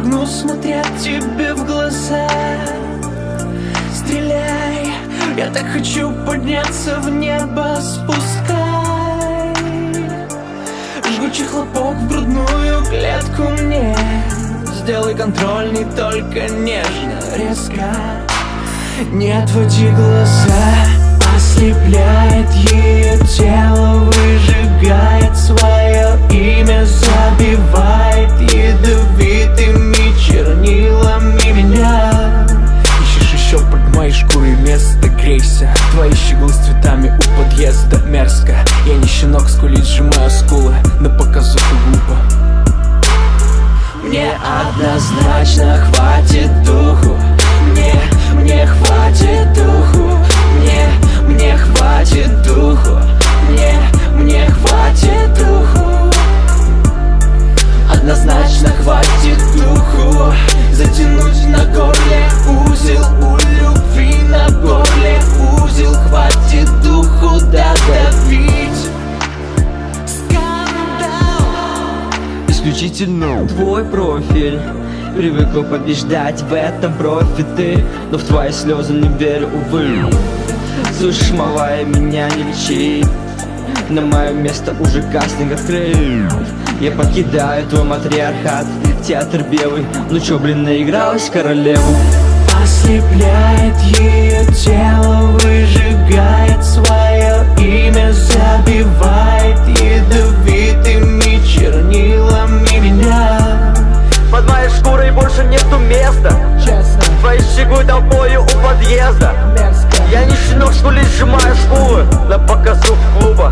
моргну, смотря тебе в глаза. Стреляй, я так хочу подняться в небо, спускай. Жгучий хлопок в грудную клетку мне. Сделай контрольный, только нежно, резко. Не отводи глаза. Ослепляет ее тело, выжигает свое имя, забивает ядовитыми чернилами меня. Ищешь еще под моей шкурой место, грейся. Твои щеглы с цветами у подъезда, мерзко. Я не щенок, скулит, сжимаю скулы, на показуху глупо. Мне однозначно хватит духу. Мне хватит духу. Мне хватит духу. Мне хватит духу. Однозначно хватит духу. Затянуть на горле узел, у любви на горле узел. Хватит духу додавить. Исключительно твой профиль. Привыкла побеждать в этом профи ты, но в твои слезы не верю, увы. Слышишь, малая, меня не лечи. На мое место уже кастинг открыт. Я покидаю твой матриархат, театр белый. Ну чё, блин, наигралась королеву? Ослепляет ее тело, выжигает свое имя, забивает ядовитыми чернилами меня. Под моей шкурой больше нету места. Честно. Твои щеглы толпою у подъезда. Мерзко. Я не щенок, что ли, сжимаю скулы на показу клуба.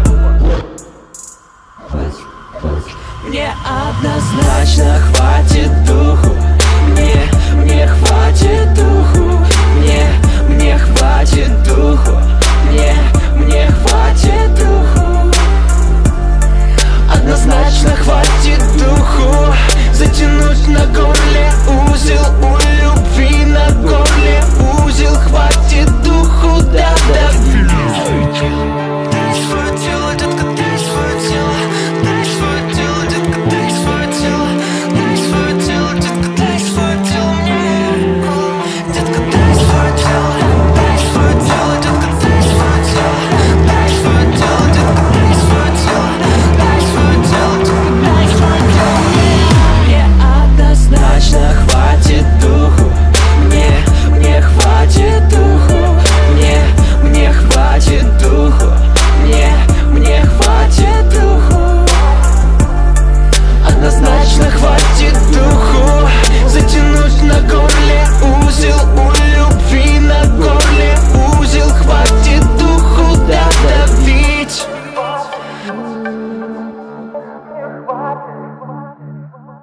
Мне однозначно хватит духу. Мне хватит духу.